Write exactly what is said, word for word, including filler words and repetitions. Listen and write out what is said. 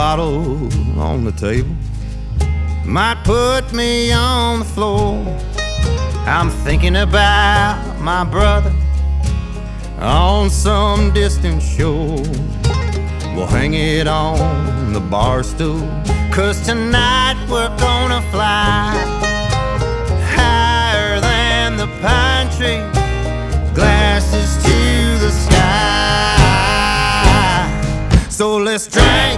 bottle on the table might put me on the floor. I'm thinking about my brother on some distant shore. We'll hang it on the bar stool, 'cause tonight we're gonna fly higher than the pine tree, glasses to the sky. So let's drink